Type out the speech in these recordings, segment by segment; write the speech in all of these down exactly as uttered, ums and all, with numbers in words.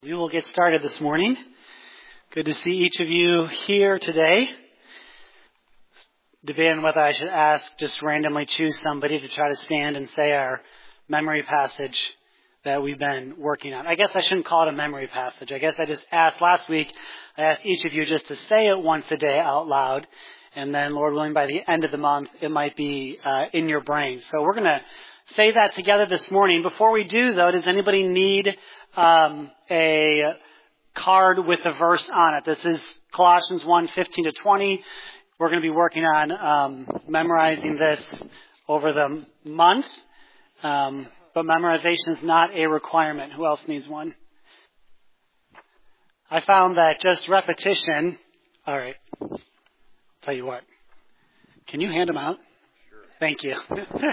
We will get started this morning. Good to see each of you here today. Debating whether I should ask, just randomly choose somebody to try to stand and say our memory passage that we've been working on. I guess I shouldn't call it a memory passage. I guess I just asked last week, I asked each of you just to say it once a day out loud. And then, Lord willing, by the end of the month, it might be uh, in your brain. So we're going to say that together this morning. Before we do, though, does anybody need um, a card with a verse on it? This is Colossians one, fifteen to twenty. We're going to be working on um, memorizing this over the month. Um, but memorization is not a requirement. Who else needs one? I found that just repetition... All right. Tell you what. Can you hand them out? Sure. Thank you.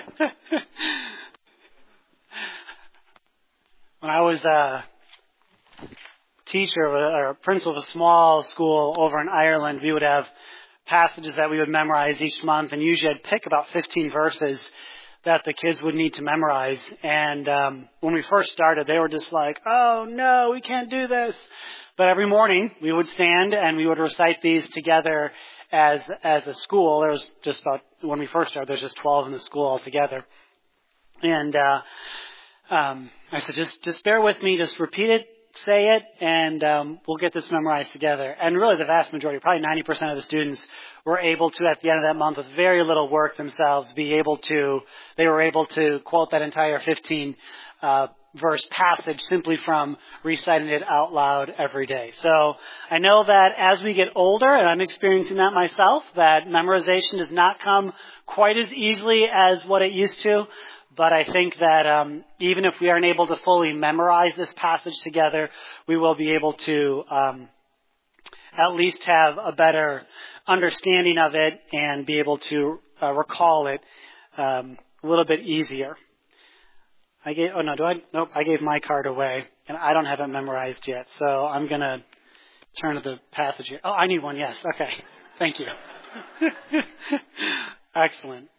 When I was a teacher or a principal of a small school over in Ireland, we would have passages that we would memorize each month, and usually I'd pick about fifteen verses that the kids would need to memorize. And um, when we first started, they were just like, oh, no, we can't do this. But every morning, we would stand and we would recite these together as as a school. There was just about, when we first started, there's just twelve in the school altogether. And uh, um, I said, just just bear with me, just repeat it, say it, and um, we'll get this memorized together. And really the vast majority, probably ninety percent of the students were able to, at the end of that month, with very little work themselves, be able to, they were able to quote that entire fifteen uh verse passage simply from reciting it out loud every day. So I know that as we get older, and I'm experiencing that myself, that memorization does not come quite as easily as what it used to. But I think that um, even if we aren't able to fully memorize this passage together, we will be able to um, at least have a better understanding of it and be able to uh, recall it um, a little bit easier. I gave, oh no, do I? Nope, I gave my card away, and I don't have it memorized yet, so I'm going to turn to the passage here. Oh, I need one, yes, okay. Thank you. Excellent.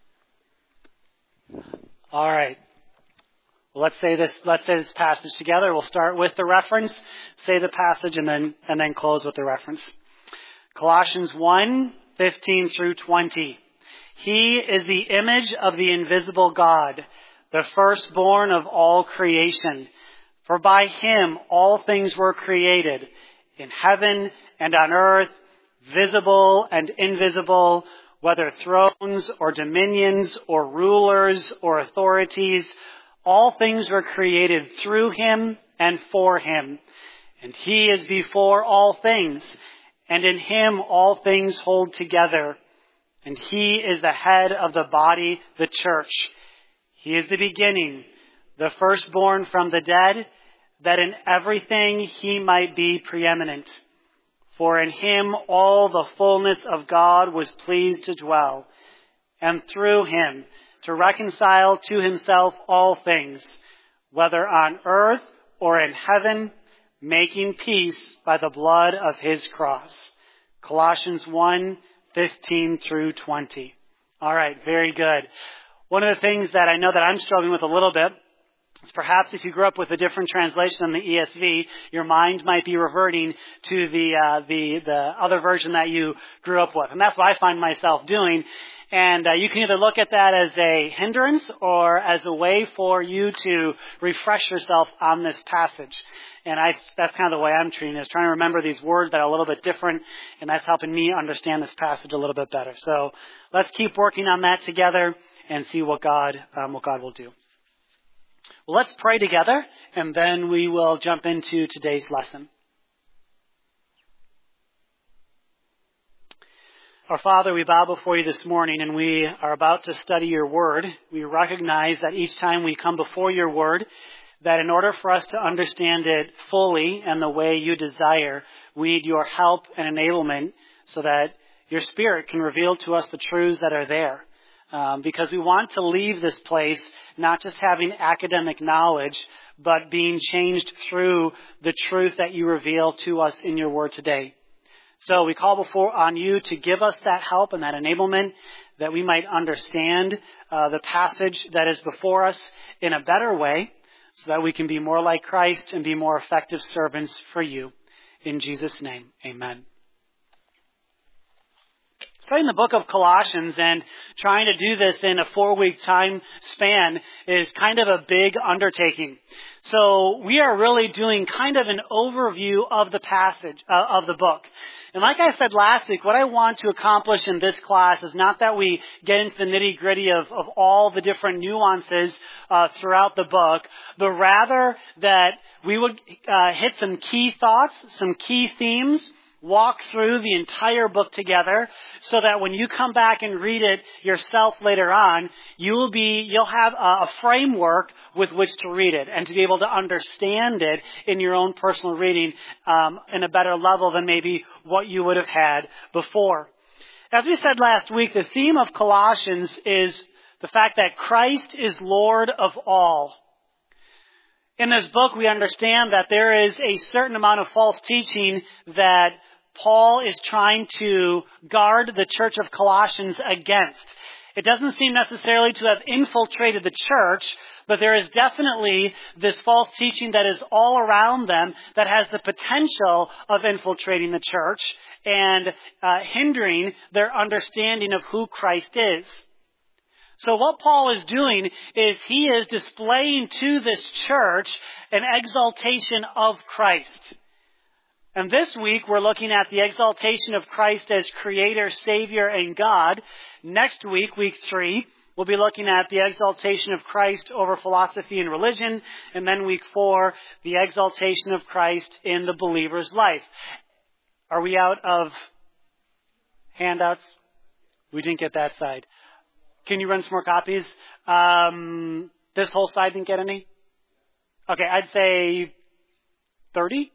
All right. Well, let's say this, let's say this passage together. We'll start with the reference, say the passage, and then, and then close with the reference. Colossians one, fifteen through twenty. He is the image of the invisible God, the firstborn of all creation. For by him all things were created, in heaven and on earth, visible and invisible, whether thrones or dominions or rulers or authorities. All things were created through him and for him. And he is before all things, and in him all things hold together. And he is the head of the body, the church. He is the beginning, the firstborn from the dead, that in everything he might be preeminent. For in him all the fullness of God was pleased to dwell, and through him to reconcile to himself all things, whether on earth or in heaven, making peace by the blood of his cross. Colossians one, fifteen through twenty. All right, very good. One of the things that I know that I'm struggling with a little bit is perhaps if you grew up with a different translation than the E S V, your mind might be reverting to the uh, the the other version that you grew up with. And that's what I find myself doing. And uh, you can either look at that as a hindrance or as a way for you to refresh yourself on this passage. And I, that's kind of the way I'm treating it, is trying to remember these words that are a little bit different, and that's helping me understand this passage a little bit better. So let's keep working on that together and see what God, um, what God will do. Well, let's pray together, and then we will jump into today's lesson. Our Father, we bow before you this morning, and we are about to study your word. We recognize that each time we come before your word, that in order for us to understand it fully and the way you desire, we need your help and enablement so that your Spirit can reveal to us the truths that are there. Um, because we want to leave this place not just having academic knowledge, but being changed through the truth that you reveal to us in your word today. So we call before on you to give us that help and that enablement, that we might understand uh, the passage that is before us in a better way, so that we can be more like Christ and be more effective servants for you. In Jesus' name, amen. Studying the book of Colossians and trying to do this in a four-week time span is kind of a big undertaking. So we are really doing kind of an overview of the passage, uh, of the book. And like I said last week, what I want to accomplish in this class is not that we get into the nitty-gritty of, of all the different nuances uh, throughout the book, but rather that we would uh, hit some key thoughts, some key themes, walk through the entire book together so that when you come back and read it yourself later on, you will be, you'll have a, a framework with which to read it and to be able to understand it in your own personal reading um, in a better level than maybe what you would have had before. As we said last week, the theme of Colossians is the fact that Christ is Lord of all. In this book, we understand that there is a certain amount of false teaching that Paul is trying to guard the church of Colossians against. It doesn't seem necessarily to have infiltrated the church, but there is definitely this false teaching that is all around them that has the potential of infiltrating the church and uh, hindering their understanding of who Christ is. So what Paul is doing is he is displaying to this church an exaltation of Christ. And this week we're looking at the exaltation of Christ as Creator, Savior, and God. Next week, week three, we'll be looking at the exaltation of Christ over philosophy and religion. And then week four, the exaltation of Christ in the believer's life. Are we out of handouts? We didn't get that side. Can you run some more copies? Um, this whole side didn't get any? Okay, I'd say thirty.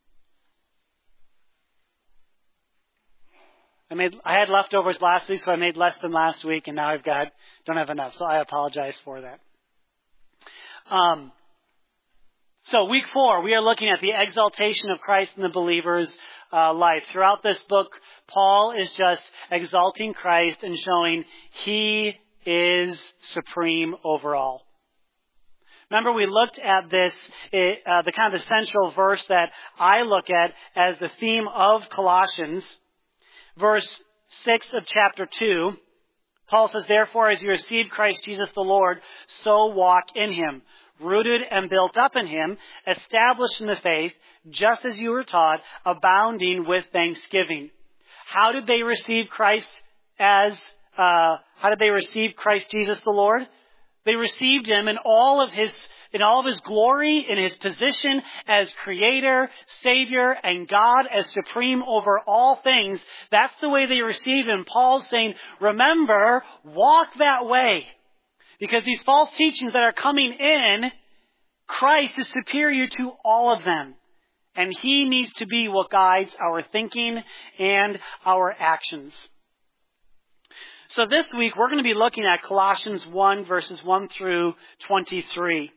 I made, I had leftovers last week, so I made less than last week, and now I've got, don't have enough, so I apologize for that. Um, so week four, we are looking at the exaltation of Christ in the believer's uh, life. Throughout this book, Paul is just exalting Christ and showing he is supreme over all. Remember, we looked at this, uh, the kind of the central verse that I look at as the theme of Colossians. Verse six of chapter two, Paul says, "Therefore, as you received Christ Jesus the Lord, so walk in him, rooted and built up in him, established in the faith, just as you were taught, abounding with thanksgiving." How did they receive Christ as, uh, how did they receive Christ Jesus the Lord? They received him in all of his In all of his glory, in his position as Creator, Savior, and God as supreme over all things. That's the way they receive him. Paul's saying, remember, walk that way. Because these false teachings that are coming in, Christ is superior to all of them. And he needs to be what guides our thinking and our actions. So this week, we're going to be looking at Colossians one, verses one through twenty-three.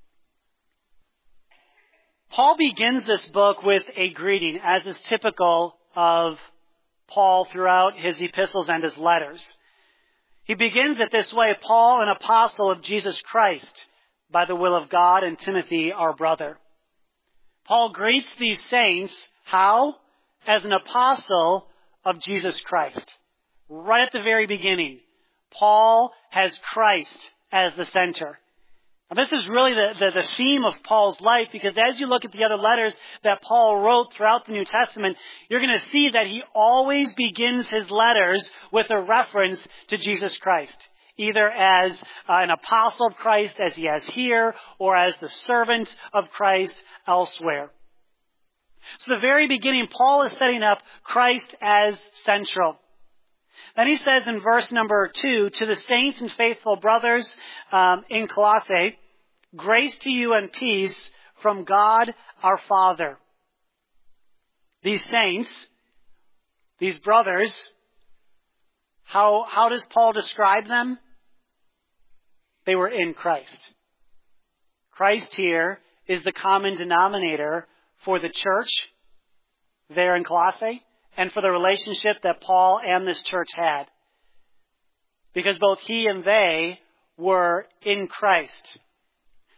Paul begins this book with a greeting, as is typical of Paul throughout his epistles and his letters. He begins it this way: Paul, an apostle of Jesus Christ, by the will of God, and Timothy, our brother. Paul greets these saints, how? As an apostle of Jesus Christ. Right at the very beginning, Paul has Christ as the center. Now, this is really the, the, the theme of Paul's life, because as you look at the other letters that Paul wrote throughout the New Testament, you're going to see that he always begins his letters with a reference to Jesus Christ, either as uh, an apostle of Christ, as he has here, or as the servant of Christ elsewhere. So the very beginning, Paul is setting up Christ as central. Then he says in verse number two, "To the saints and faithful brothers um, in Colossae, grace to you and peace from God our Father." These saints, these brothers, how, how does Paul describe them? They were in Christ. Christ here is the common denominator for the church there in Colossae, and for the relationship that Paul and this church had. Because both he and they were in Christ.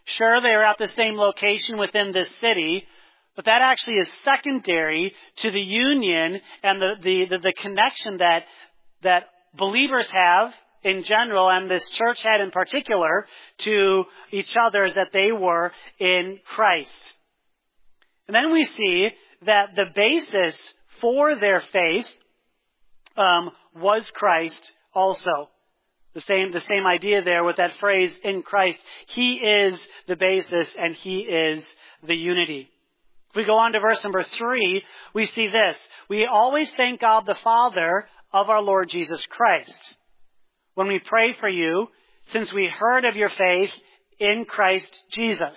Sure, they are at the same location within this city, but that actually is secondary to the union and the, the, the, the connection that, that believers have in general, and this church had in particular, to each other, is that they were in Christ. And then we see that the basis for their faith um, was Christ also. The same, the same idea there with that phrase, in Christ. He is the basis and He is the unity. If we go on to verse number three, we see this. We always thank God the Father of our Lord Jesus Christ when we pray for you, since we heard of your faith in Christ Jesus.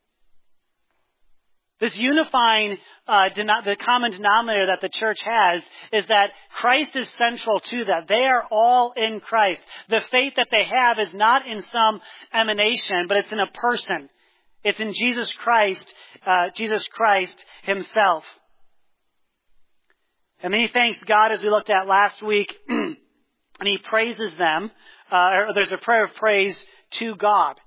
This unifying, uh, den- the common denominator that the church has is that Christ is central to that. They are all in Christ. The faith that they have is not in some emanation, but it's in a person. It's in Jesus Christ, uh, Jesus Christ Himself. And then he thanks God, as we looked at last week, and he praises them. Uh, there's a prayer of praise to God.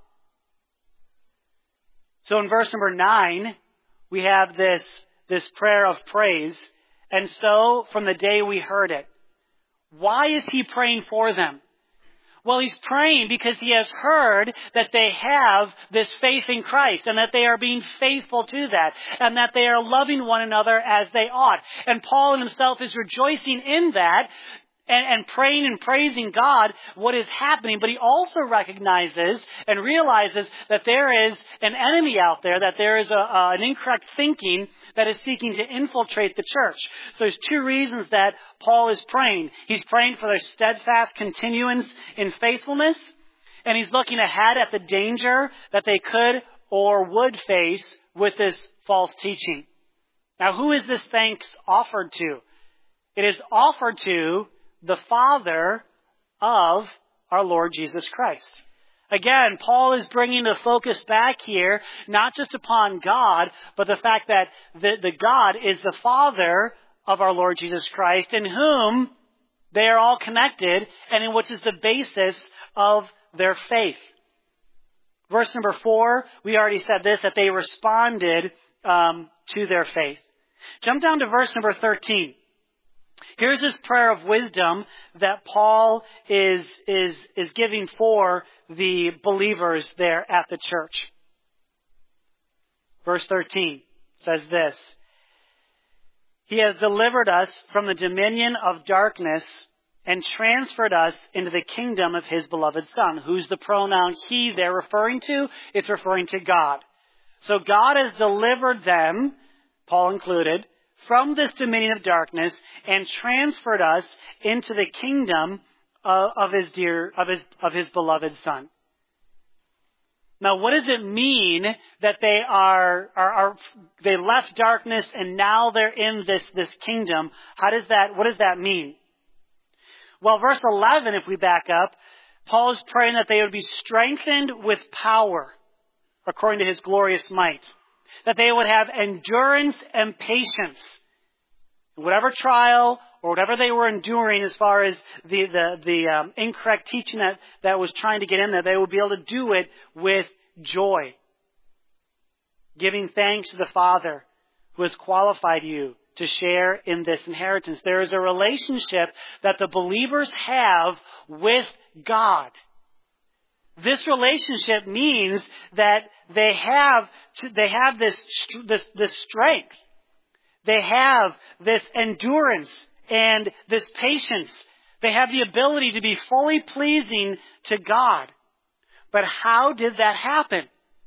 So in verse number nine, we have this, this prayer of praise. And so, from the day we heard it, why is he praying for them? Well, he's praying because he has heard that they have this faith in Christ and that they are being faithful to that and that they are loving one another as they ought. And Paul himself is rejoicing in that and, and praying and praising God what is happening. But he also recognizes and realizes that there is an enemy out there, that there is a, uh, an incorrect thinking that is seeking to infiltrate the church. So there's two reasons that Paul is praying. He's praying for their steadfast continuance in faithfulness, and he's looking ahead at the danger that they could or would face with this false teaching. Now, who is this thanks offered to? It is offered to the Father of our Lord Jesus Christ. Again, Paul is bringing the focus back here, not just upon God, but the fact that the, the God is the Father of our Lord Jesus Christ, in whom they are all connected, and in which is the basis of their faith. Verse number four, we already said this, that they responded um, to their faith. Jump down to verse number thirteen. Here's this prayer of wisdom that Paul is, is, is giving for the believers there at the church. Verse thirteen says this: He has delivered us from the dominion of darkness and transferred us into the kingdom of His beloved Son. Who's the pronoun he they're referring to? It's referring to God. So God has delivered them, Paul included, from this dominion of darkness and transferred us into the kingdom of, of his dear, of his, of his beloved Son. Now, what does it mean that they are, are, are, they left darkness and now they're in this, this kingdom? How does that, what does that mean? Well, verse eleven, if we back up, Paul is praying that they would be strengthened with power according to His glorious might. That they would have endurance and patience. Whatever trial or whatever they were enduring as far as the, the, the um, incorrect teaching that, that was trying to get in there, they would be able to do it with joy. Giving thanks to the Father who has qualified you to share in this inheritance. There is a relationship that the believers have with God. This relationship means that they have they have this this this strength. They have this endurance and this patience. They have the ability to be fully pleasing to God. But how did that happen?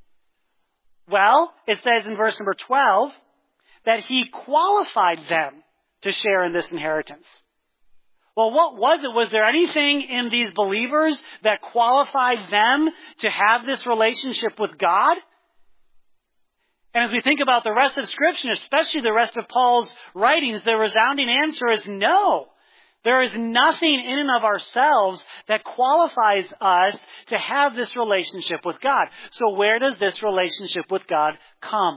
Well, it says in verse number twelve that He qualified them to share in this inheritance. Well, what was it? Was there anything in these believers that qualified them to have this relationship with God? And as we think about the rest of Scripture, especially the rest of Paul's writings, the resounding answer is no. There is nothing in and of ourselves that qualifies us to have this relationship with God. So where does this relationship with God come?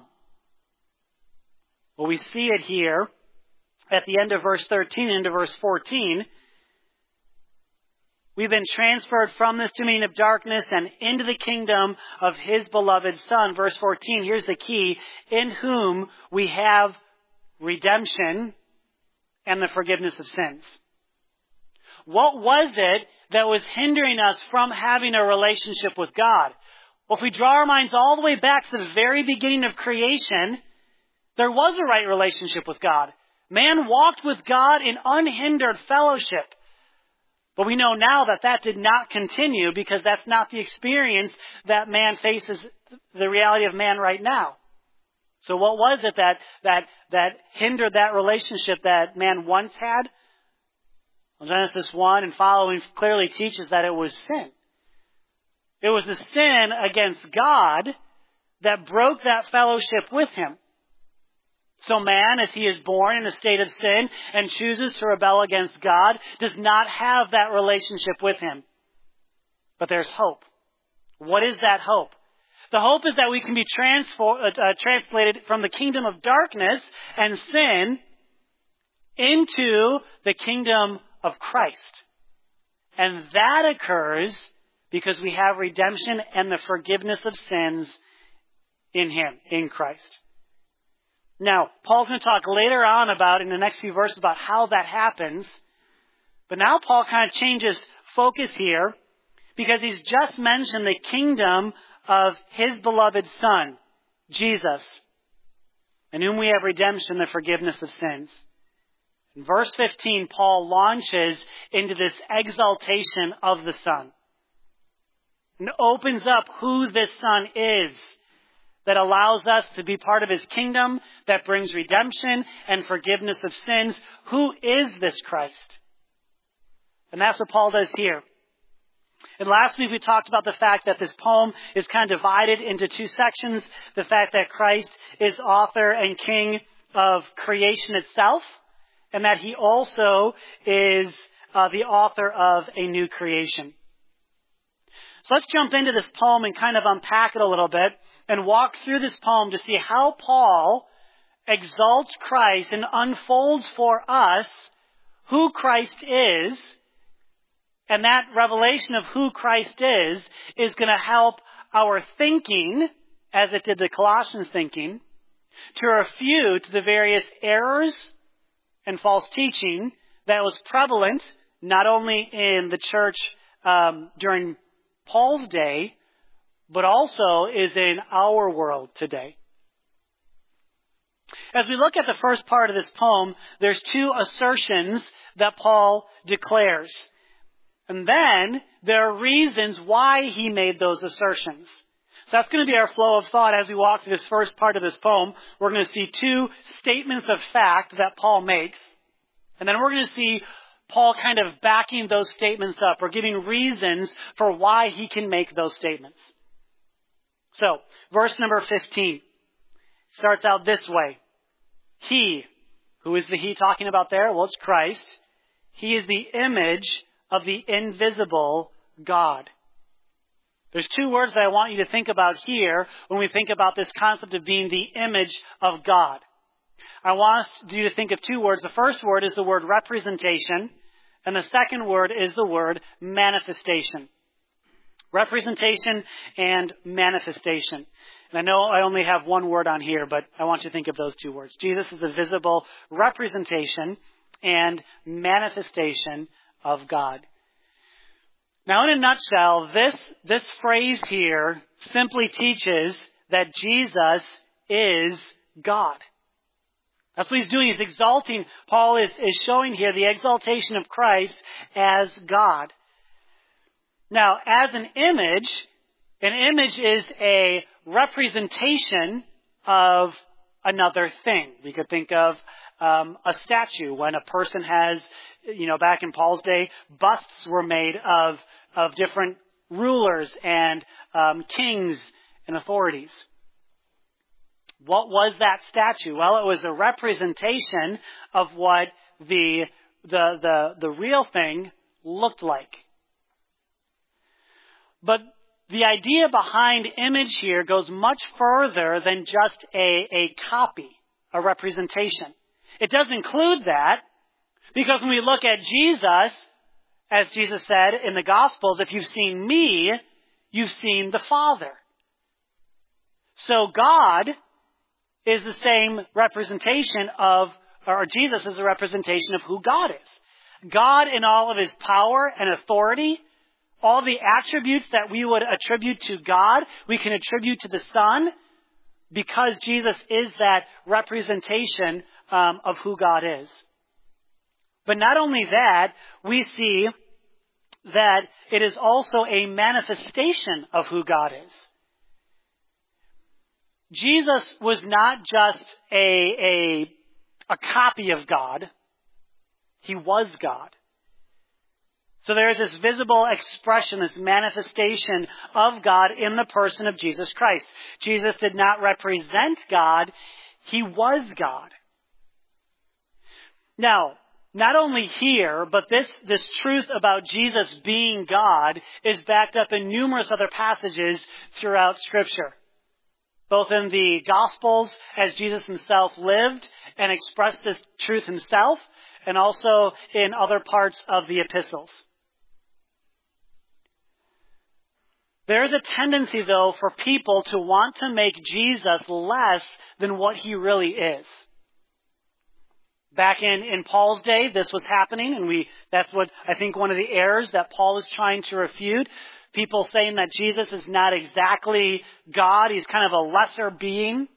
Well, we see it here at the end of verse thirteen into verse fourteen. We've been transferred from this dominion of darkness and into the kingdom of His beloved Son. Verse fourteen, here's the key. In whom we have redemption and the forgiveness of sins. What was it that was hindering us from having a relationship with God? Well, if we draw our minds all the way back to the very beginning of creation, there was a right relationship with God. Man walked with God in unhindered fellowship. But we know now that that did not continue because that's not the experience that man faces, the reality of man right now. So what was it that, that, that hindered that relationship that man once had? Well, Genesis one and following clearly teaches that it was sin. It was the sin against God that broke that fellowship with Him. So man, as he is born in a state of sin and chooses to rebel against God, does not have that relationship with Him. But there's hope. What is that hope? The hope is that we can be transfor- uh, translated from the kingdom of darkness and sin into the kingdom of Christ. And that occurs because we have redemption and the forgiveness of sins in Him, in Christ. Now, Paul's going to talk later on about, in the next few verses, about how that happens. But now Paul kind of changes focus here because he's just mentioned the kingdom of His beloved Son, Jesus, in whom we have redemption, the forgiveness of sins. In verse fifteen, Paul launches into this exaltation of the Son and opens up who this Son is, that allows us to be part of His kingdom, that brings redemption and forgiveness of sins. Who is this Christ? And that's what Paul does here. And last week we talked about the fact that this poem is kind of divided into two sections. The fact that Christ is author and king of creation itself, and that He also is uh, the author of a new creation. So let's jump into this poem and kind of unpack it a little bit and walk through this poem to see how Paul exalts Christ and unfolds for us who Christ is. And that revelation of who Christ is is going to help our thinking, as it did the Colossians thinking, to refute the various errors and false teaching that was prevalent not only in the church um, during Paul's day, but also is in our world today. As we look at the first part of this poem, there's two assertions that Paul declares. And then there are reasons why he made those assertions. So that's going to be our flow of thought as we walk through this first part of this poem. We're going to see two statements of fact that Paul makes. And then we're going to see Paul kind of backing those statements up or giving reasons for why he can make those statements. So, verse number fifteen starts out this way. He, who is the he talking about there? Well, it's Christ. He is the image of the invisible God. There's two words that I want you to think about here when we think about this concept of being the image of God. I want you to think of two words. The first word is the word representation, and the second word is the word manifestation. Representation and manifestation. And I know I only have one word on here, but I want you to think of those two words. Jesus is the visible representation and manifestation of God. Now, in a nutshell, this, this phrase here simply teaches that Jesus is God. That's what he's doing. He's exalting. Paul is, is showing here the exaltation of Christ as God. Now, as an image, an image is a representation of another thing. We could think of um, a statue. When a person has, you know, back in Paul's day, busts were made of of different rulers and um, kings and authorities. What was that statue? Well, it was a representation of what the the the, the real thing looked like. But the idea behind image here goes much further than just a, a copy, a representation. It does include that, because when we look at Jesus, as Jesus said in the Gospels, if you've seen me, you've seen the Father. So God is the same representation of, or Jesus is a representation of who God is. God in all of his power and authority, all the attributes that we would attribute to God, we can attribute to the Son, because Jesus is that representation um, of who God is. But not only that, we see that it is also a manifestation of who God is. Jesus was not just a, a, a copy of God. He was God. So there is this visible expression, this manifestation of God in the person of Jesus Christ. Jesus did not represent God. He was God. Now, not only here, but this, this truth about Jesus being God is backed up in numerous other passages throughout Scripture. Both in the Gospels, as Jesus himself lived and expressed this truth himself, and also in other parts of the epistles. There is a tendency, though, for people to want to make Jesus less than what he really is. Back in, in Paul's day, this was happening, and we that's what I think one of the errors that Paul is trying to refute. People saying that Jesus is not exactly God, he's kind of a lesser being.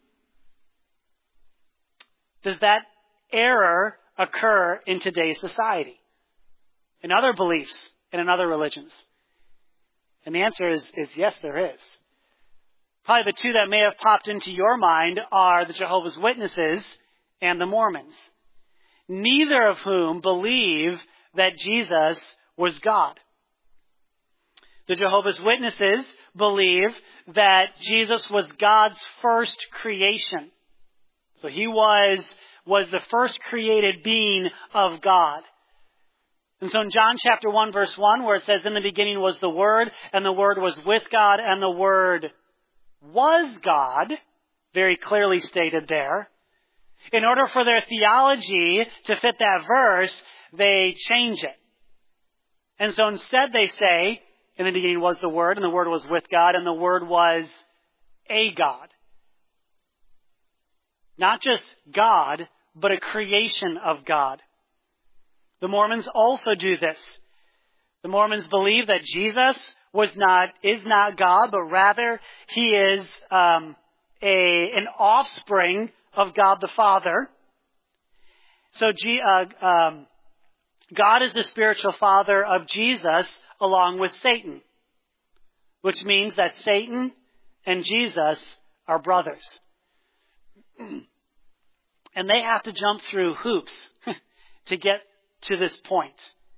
Does that error occur in today's society, in other beliefs, and in other religions? And the answer is, is yes, there is. Probably the two that may have popped into your mind are the Jehovah's Witnesses and the Mormons, neither of whom believe that Jesus was God. The Jehovah's Witnesses believe that Jesus was God's first creation. So he was, was the first created being of God. And so in John chapter one, verse one, where it says, in the beginning was the Word, and the Word was with God, and the Word was God, very clearly stated there. In order for their theology to fit that verse, they change it. And so instead they say, in the beginning was the Word, and the Word was with God, and the Word was a God. Not just God, but a creation of God. The Mormons also do this. The Mormons believe that Jesus was not, is not God, but rather he is um, a an offspring of God the Father. So G, uh, um, God is the spiritual father of Jesus along with Satan, which means that Satan and Jesus are brothers. And they have to jump through hoops to get to this point.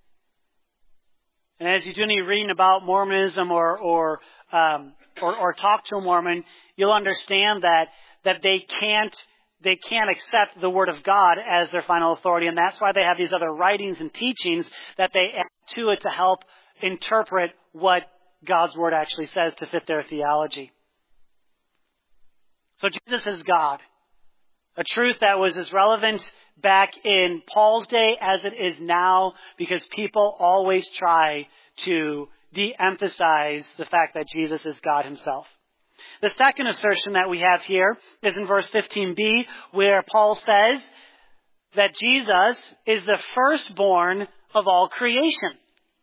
And as you do any reading about Mormonism or or, um, or or talk to a Mormon, you'll understand that that they can't they can't accept the Word of God as their final authority, and that's why they have these other writings and teachings that they add to it to help interpret what God's Word actually says to fit their theology. So Jesus is God. A truth that was as relevant back in Paul's day as it is now, because people always try to de-emphasize the fact that Jesus is God himself. The second assertion that we have here is in verse fifteen b, where Paul says that Jesus is the firstborn of all creation.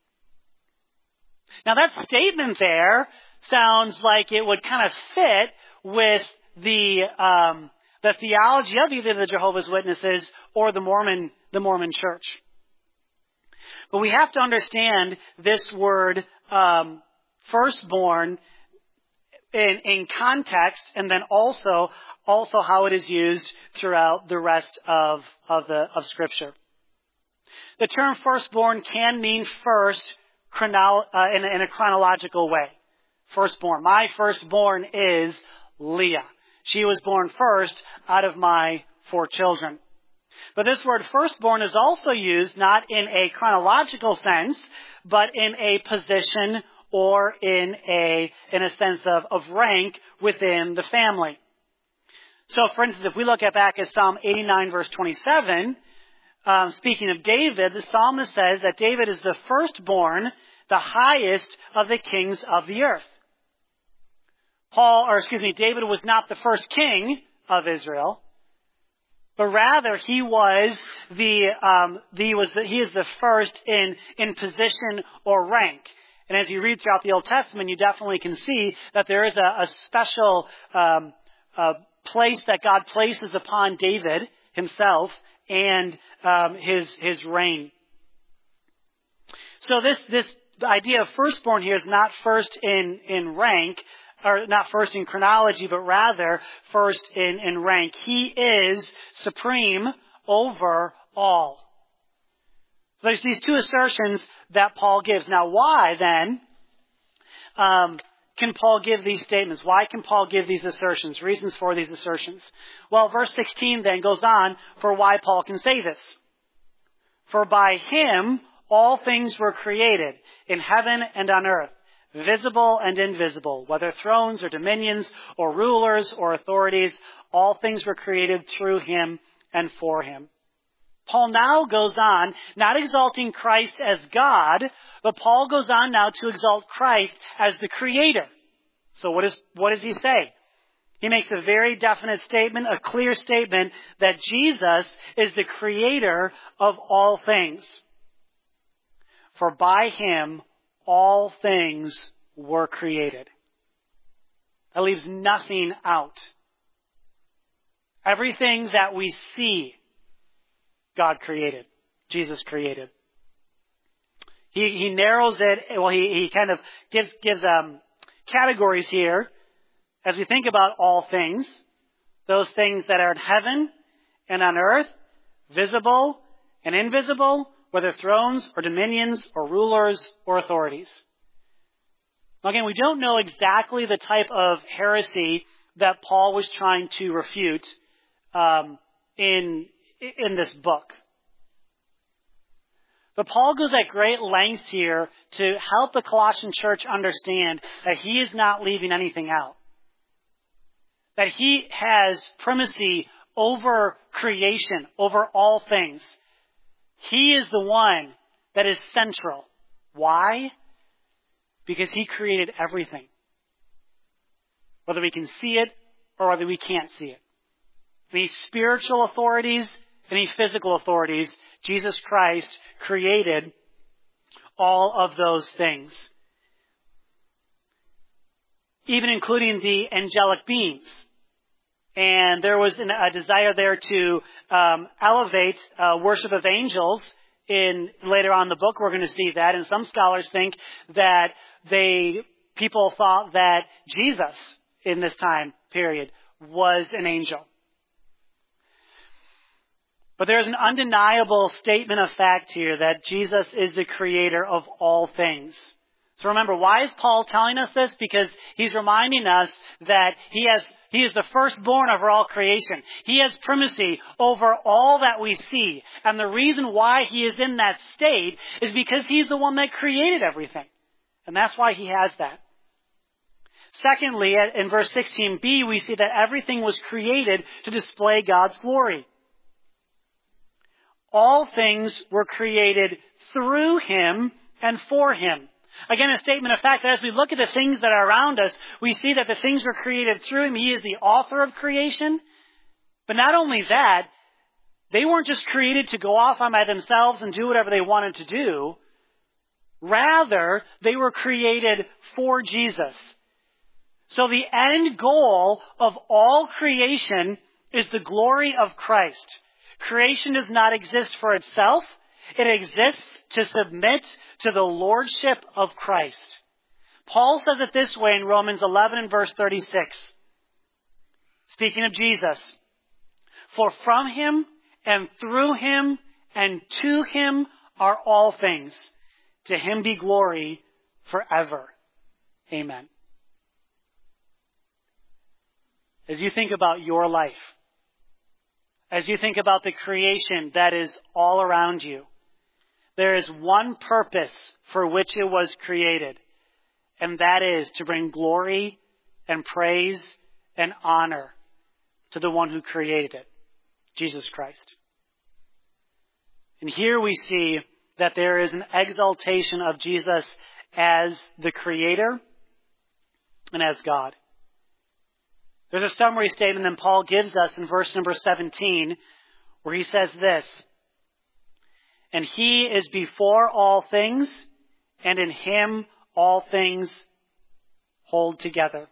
Now that statement there sounds like it would kind of fit with the um, the theology of either the Jehovah's Witnesses or the Mormon the Mormon Church. But we have to understand this word um, firstborn in, in context, and then also also how it is used throughout the rest of of the of Scripture. The term firstborn can mean first chrono, uh, in, a, in a chronological way. Firstborn. My firstborn is Leah. She was born first out of my four children. But this word firstborn is also used not in a chronological sense, but in a position or in a in a sense of, of rank within the family. So, for instance, if we look at back at Psalm eighty-nine, verse twenty-seven, um, speaking of David, the psalmist says that David is the firstborn, the highest of the kings of the earth. Paul, or excuse me, David was not the first king of Israel, but rather he was the, um, the was the, he is the first in in position or rank. And as you read throughout the Old Testament, you definitely can see that there is a, a special um, uh, place that God places upon David himself and um, his his reign. So this this idea of firstborn here is not first in in rank, or not first in chronology, but rather first in, in rank. He is supreme over all. So there's these two assertions that Paul gives. Now why then um, can Paul give these statements? Why can Paul give these assertions? Reasons for these assertions. Well, verse sixteen then goes on for why Paul can say this. For by him all things were created in heaven and on earth, visible and invisible, whether thrones or dominions or rulers or authorities, all things were created through him and for him. Paul now goes on, not exalting Christ as God, but Paul goes on now to exalt Christ as the Creator. So what, is, what does he say? He makes a very definite statement, a clear statement, that Jesus is the Creator of all things. For by him all things were created. That leaves nothing out. Everything that we see, God created. Jesus created. He he narrows it. Well, he he kind of gives gives um categories here as we think about all things. Those things that are in heaven and on earth, visible and invisible, whether thrones or dominions or rulers or authorities. Again, we don't know exactly the type of heresy that Paul was trying to refute um, in in this book. But Paul goes at great lengths here to help the Colossian church understand that he is not leaving anything out. That he has primacy over creation, over all things. He is the one that is central. Why? Because he created everything. Whether we can see it or whether we can't see it. Any spiritual authorities, any physical authorities, Jesus Christ created all of those things. Even including the angelic beings. And there was an, a desire there to um, elevate uh, worship of angels. In later on in the book, we're going to see that. And some scholars think that they people thought that Jesus in this time period was an angel. But there's an undeniable statement of fact here that Jesus is the creator of all things. So remember, why is Paul telling us this? Because he's reminding us that he has, he is the firstborn over all creation. He has primacy over all that we see. And the reason why he is in that state is because he's the one that created everything. And that's why he has that. Secondly, in verse sixteen b, we see that everything was created to display God's glory. All things were created through him and for him. Again, a statement of fact that as we look at the things that are around us, we see that the things were created through him. He is the author of creation. But not only that, they weren't just created to go off on by themselves and do whatever they wanted to do. Rather, they were created for Jesus. So the end goal of all creation is the glory of Christ. Creation does not exist for itself. It exists to submit to the lordship of Christ. Paul says it this way in Romans eleven and verse thirty-six. Speaking of Jesus. For from him and through him and to him are all things. To him be glory forever. Amen. As you think about your life, as you think about the creation that is all around you, there is one purpose for which it was created, and that is to bring glory and praise and honor to the one who created it, Jesus Christ. And here we see that there is an exaltation of Jesus as the Creator and as God. There's a summary statement that Paul gives us in verse number seventeen where he says this, "And he is before all things, and in him all things hold together."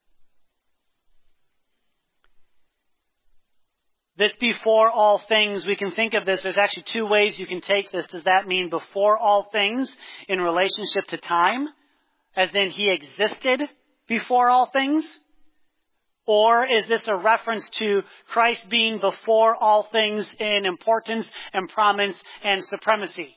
This before all things, we can think of this, there's actually two ways you can take this. Does that mean before all things in relationship to time, as in he existed before all things? Or is this a reference to Christ being before all things in importance and prominence and supremacy?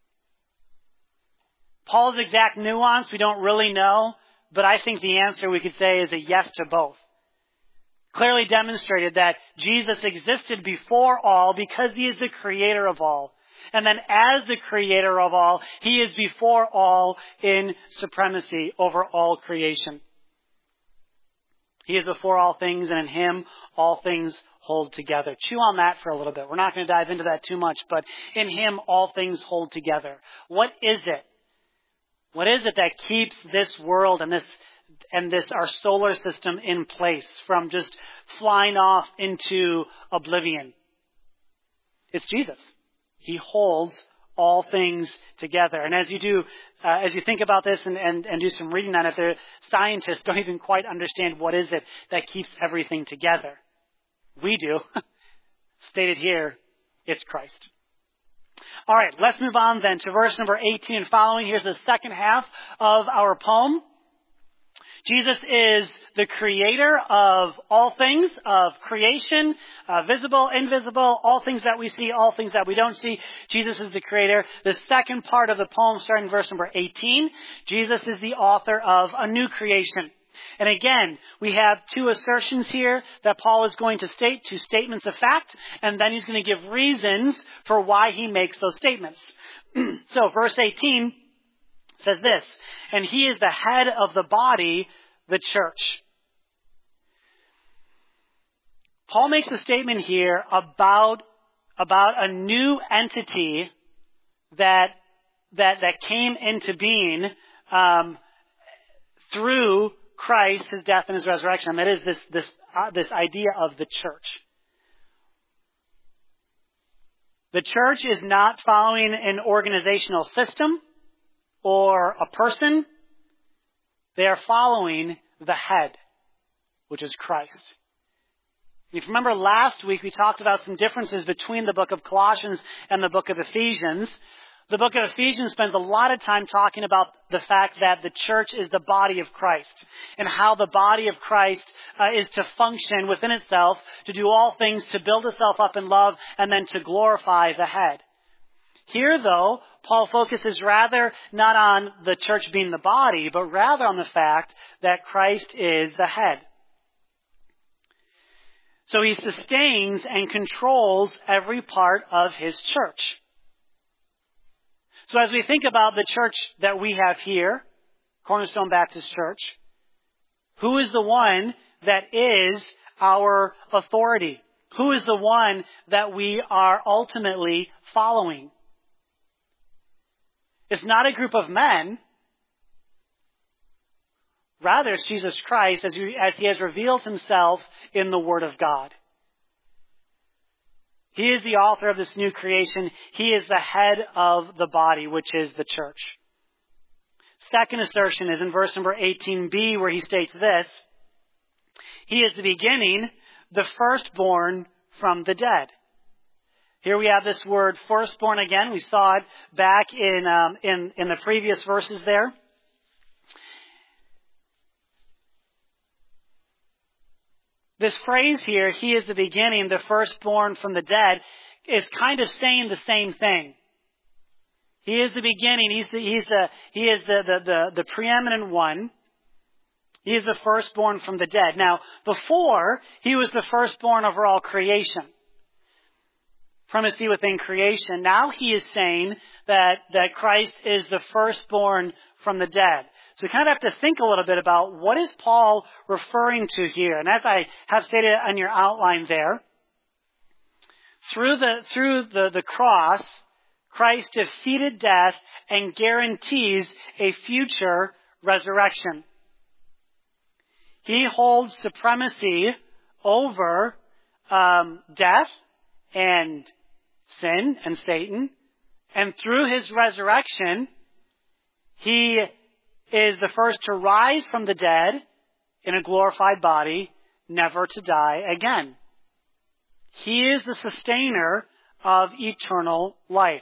Paul's exact nuance, we don't really know, but I think the answer we could say is a yes to both. Clearly demonstrated that Jesus existed before all because he is the creator of all. And then as the creator of all, he is before all in supremacy over all creation. He is before all things, and in him all things hold together. Chew on that for a little bit. We're not going to dive into that too much, but in him all things hold together. What is it? What is it that keeps this world and this and this our solar system in place from just flying off into oblivion? It's Jesus. He holds all things together. And as you do, uh, as you think about this and, and, and do some reading on it, the scientists don't even quite understand what is it that keeps everything together. We do. Stated here, it's Christ. All right, let's move on then to verse number eighteen and following. Here's the second half of our poem. Jesus is the creator of all things, of creation, uh, visible, invisible, all things that we see, all things that we don't see. Jesus is the creator. The second part of the poem, starting in verse number eighteen, Jesus is the author of a new creation. And again, we have two assertions here that Paul is going to state, two statements of fact, and then he's going to give reasons for why he makes those statements. So verse eighteen says this, "And he is the head of the body, the church." Paul makes a statement here about, about a new entity that, that, that came into being, um, through Christ, his death and his resurrection. And that is this, this, uh, this idea of the church. The church is not following an organizational system or a person. They are following the head, which is Christ. If you remember last week, we talked about some differences between the book of Colossians and the book of Ephesians. The book of Ephesians spends a lot of time talking about the fact that the church is the body of Christ and how the body of Christ uh, is to function within itself, to do all things, to build itself up in love, and then to glorify the head. Here, though, Paul focuses rather not on the church being the body, but rather on the fact that Christ is the head. So he sustains and controls every part of his church. So as we think about the church that we have here, Cornerstone Baptist Church, who is the one that is our authority? Who is the one that we are ultimately following? It's not a group of men. Rather, it's Jesus Christ as he, as he has revealed himself in the Word of God. He is the author of this new creation. He is the head of the body, which is the church. Second assertion is in verse number eighteen b, where he states this: He is the beginning, the firstborn from the dead. Here we have this word firstborn again. We saw it back in, um, in, in the previous verses there. This phrase here, he is the beginning, the firstborn from the dead, is kind of saying the same thing. He is the beginning. He's the, he's the, he is the, the, the, the preeminent one. He is the firstborn from the dead. Now, before, he was the firstborn over all creation. Primacy within creation. Now he is saying that, that Christ is the firstborn from the dead. So we kind of have to think a little bit about what is Paul referring to here. And as I have stated on your outline there, through the, through the, the cross, Christ defeated death and guarantees a future resurrection. He holds supremacy over um, death and sin and Satan. And through his resurrection, he is the first to rise from the dead in a glorified body, never to die again. He is the sustainer of eternal life.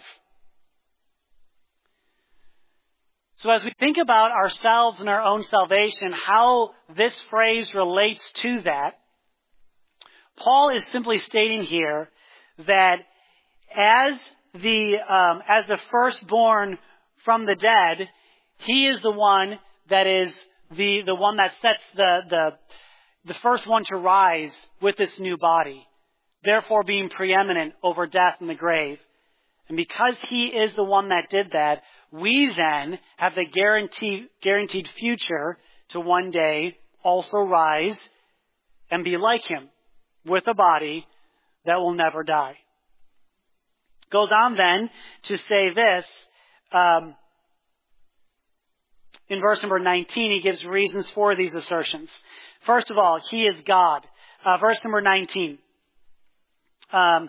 So as we think about ourselves and our own salvation, how this phrase relates to that, Paul is simply stating here that as the um, as the firstborn from the dead, he is the one that is the the one that sets the the the first one to rise with this new body, therefore being preeminent over death and the grave. And because he is the one that did that, we then have the guaranteed guaranteed future to one day also rise and be like him with a body that will never die. Goes on then to say this, um, in verse number nineteen, he gives reasons for these assertions. First of all, he is God. Uh, verse number nineteen. Um,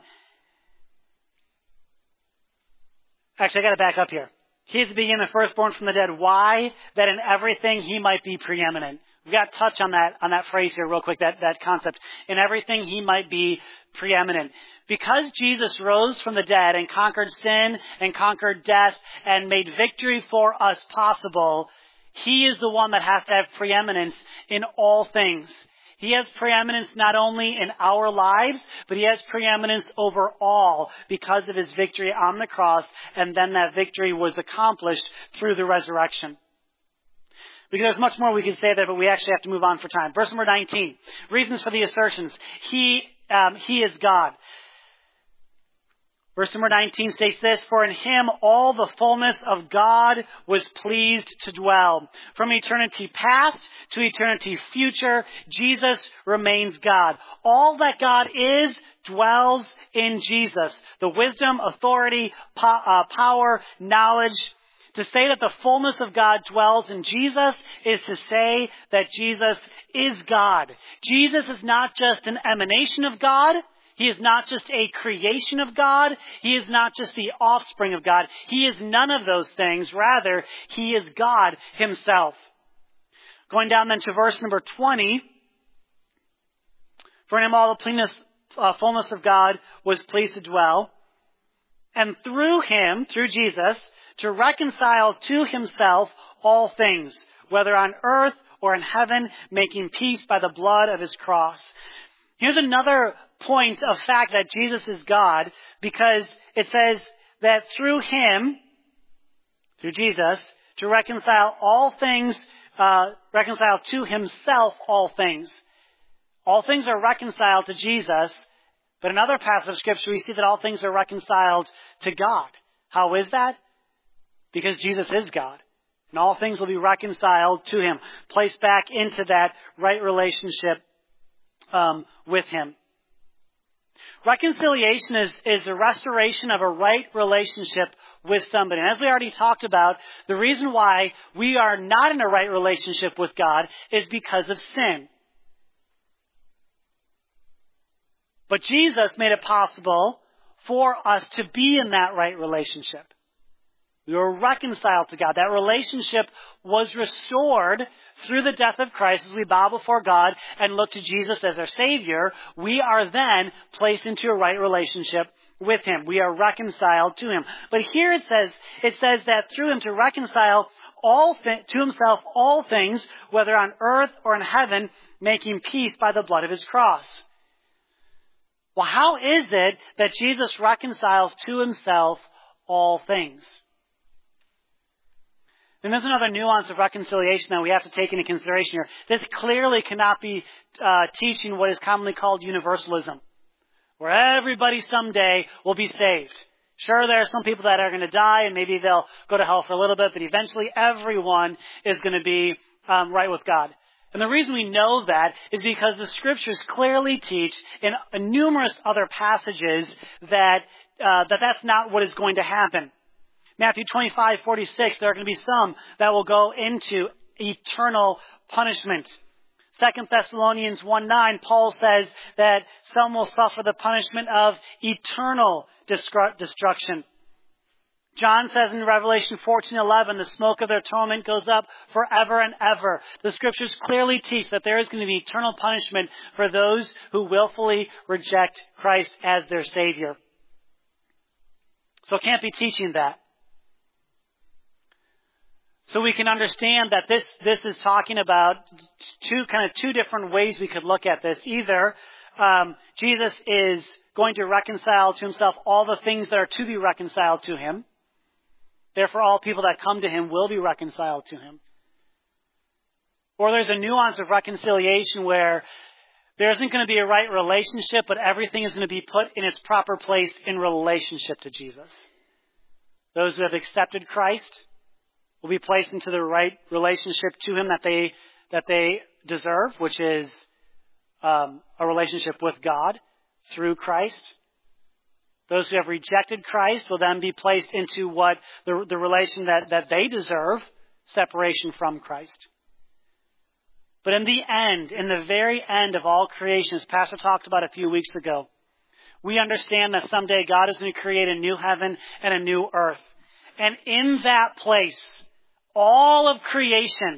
actually, I got to back up here. He is the beginning, the firstborn from the dead. Why? That in everything he might be preeminent. We've got to touch on that, on that phrase here real quick, that, that concept. In everything he might be preeminent. Because Jesus rose from the dead and conquered sin and conquered death and made victory for us possible, he is the one that has to have preeminence in all things. He has preeminence not only in our lives, but he has preeminence over all because of his victory on the cross, and then that victory was accomplished through the resurrection. Because there's much more we could say there, but we actually have to move on for time. Verse number nineteen. Reasons for the assertions. He, um, he is God. Verse number nineteen states this, for in him all the fullness of God was pleased to dwell. From eternity past to eternity future, Jesus remains God. All that God is dwells in Jesus. The wisdom, authority, po- uh, power, knowledge. To say that the fullness of God dwells in Jesus is to say that Jesus is God. Jesus is not just an emanation of God. He is not just a creation of God. He is not just the offspring of God. He is none of those things. Rather, he is God himself. Going down then to verse number twenty. For in him all the plainness, uh, fullness of God was pleased to dwell. And through him, through Jesus, to reconcile to himself all things, whether on earth or in heaven, making peace by the blood of his cross. Here's another point of fact that Jesus is God, because it says that through him, through Jesus, to reconcile all things, uh, reconcile to himself all things. All things are reconciled to Jesus, but in another passage of Scripture we see that all things are reconciled to God. How is that? Because Jesus is God. And all things will be reconciled to him, placed back into that right relationship um, with him. Reconciliation is, is the restoration of a right relationship with somebody. And as we already talked about, the reason why we are not in a right relationship with God is because of sin. But Jesus made it possible for us to be in that right relationship. We were reconciled to God. That relationship was restored through the death of Christ. As we bow before God and look to Jesus as our Savior, we are then placed into a right relationship with him. We are reconciled to him. But here it says, it says that through him to reconcile all th- to himself all things, whether on earth or in heaven, making peace by the blood of his cross. Well, how is it that Jesus reconciles to himself all things? And there's another nuance of reconciliation that we have to take into consideration here. This clearly cannot be uh, teaching what is commonly called universalism, where everybody someday will be saved. Sure, there are some people that are going to die, and maybe they'll go to hell for a little bit, but eventually everyone is going to be um, right with God. And the reason we know that is because the Scriptures clearly teach in numerous other passages that uh, that that's not what is going to happen. Matthew twenty-five forty-six, there are going to be some that will go into eternal punishment. Second Thessalonians one nine, Paul says that some will suffer the punishment of eternal destruction. John says in Revelation fourteen eleven, the smoke of their torment goes up forever and ever. The Scriptures clearly teach that there is going to be eternal punishment for those who willfully reject Christ as their Savior. So it can't be teaching that. So we can understand that this, this is talking about two, kind of two different ways we could look at this. Either, um, Jesus is going to reconcile to himself all the things that are to be reconciled to him. Therefore, all people that come to him will be reconciled to him. Or there's a nuance of reconciliation where there isn't going to be a right relationship, but everything is going to be put in its proper place in relationship to Jesus. Those who have accepted Christ will be placed into the right relationship to him that they that they deserve, which is um, a relationship with God through Christ. Those who have rejected Christ will then be placed into what the, the relation that, that they deserve, separation from Christ. But in the end, in the very end of all creation, as Pastor talked about a few weeks ago, we understand that someday God is going to create a new heaven and a new earth. And in that place, all of creation,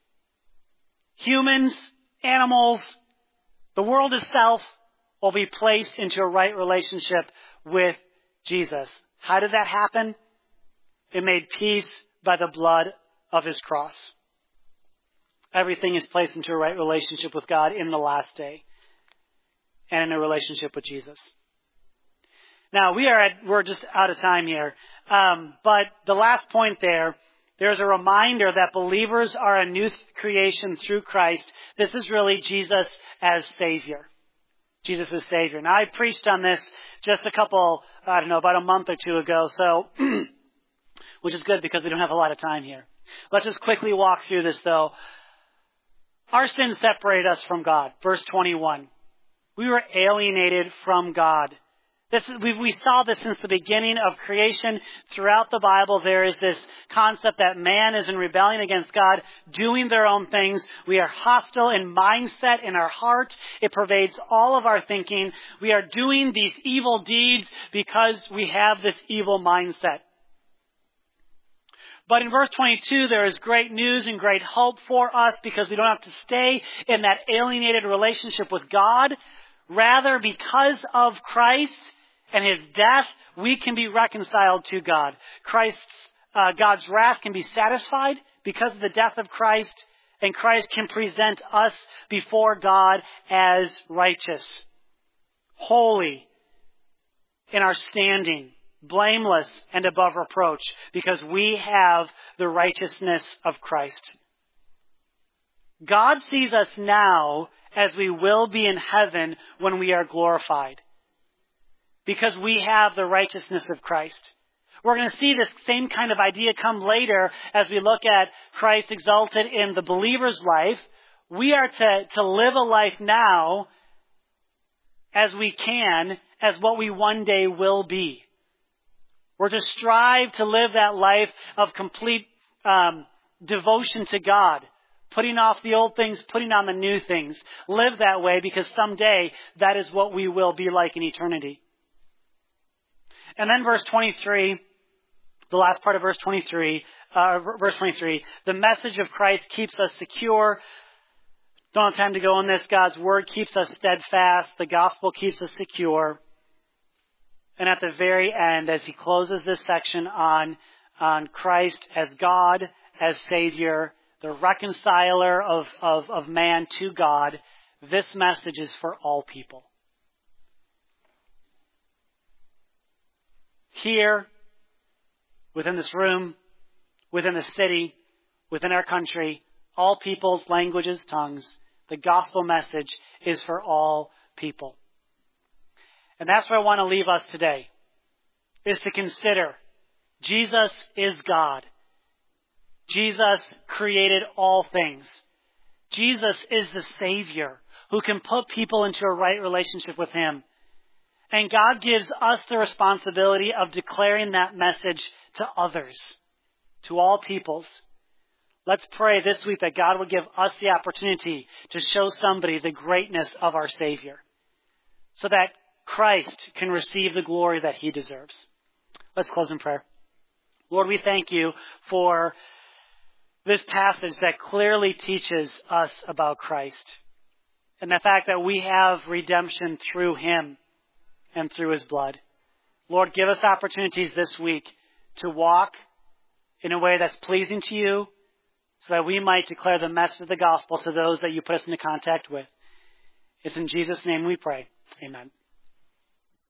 humans, animals, the world itself, will be placed into a right relationship with Jesus. How did that happen? It made peace by the blood of his cross. Everything is placed into a right relationship with God in the last day and in a relationship with Jesus. Now, we are at, we're just out of time here. Um, but the last point there, there's a reminder that believers are a new creation through Christ. This is really Jesus as Savior. Jesus as Savior. Now, I preached on this just a couple, I don't know, about a month or two ago, so, which is good because we don't have a lot of time here. Let's just quickly walk through this, though. Our sins separate us from God. Verse twenty-one. We were alienated from God. This, we, we saw this since the beginning of creation. Throughout the Bible, there is this concept that man is in rebellion against God, doing their own things. We are hostile in mindset, in our heart. It pervades all of our thinking. We are doing these evil deeds because we have this evil mindset. But in verse twenty-two, there is great news and great hope for us because we don't have to stay in that alienated relationship with God. Rather, because of Christ and his death, we can be reconciled to God. Christ's, uh, God's wrath can be satisfied because of the death of Christ, and Christ can present us before God as righteous, holy in our standing, blameless and above reproach, because we have the righteousness of Christ. God sees us now as we will be in heaven when we are glorified, because we have the righteousness of Christ. We're going to see this same kind of idea come later as we look at Christ exalted in the believer's life. We are to, to live a life now as we can, as what we one day will be. We're to strive to live that life of complete um, devotion to God, putting off the old things, putting on the new things. Live that way because someday that is what we will be like in eternity. And then verse twenty-three, the last part of verse twenty-three, uh, verse twenty-three, the message of Christ keeps us secure. Don't have time to go on this. God's word keeps us steadfast. The gospel keeps us secure. And at the very end, as he closes this section on, on Christ as God, as Savior, the reconciler of, of, of man to God, this message is for all people. Here, within this room, within the city, within our country, all peoples, languages, tongues, the gospel message is for all people. And that's where I want to leave us today, is to consider Jesus is God. Jesus created all things. Jesus is the Savior who can put people into a right relationship with Him. And God gives us the responsibility of declaring that message to others, to all peoples. Let's pray this week that God would give us the opportunity to show somebody the greatness of our Savior, so that Christ can receive the glory that He deserves. Let's close in prayer. Lord, we thank You for this passage that clearly teaches us about Christ and the fact that we have redemption through Him and through His blood. Lord, give us opportunities this week to walk in a way that's pleasing to You, so that we might declare the message of the gospel to those that You put us into contact with. It's in Jesus' name we pray. Amen.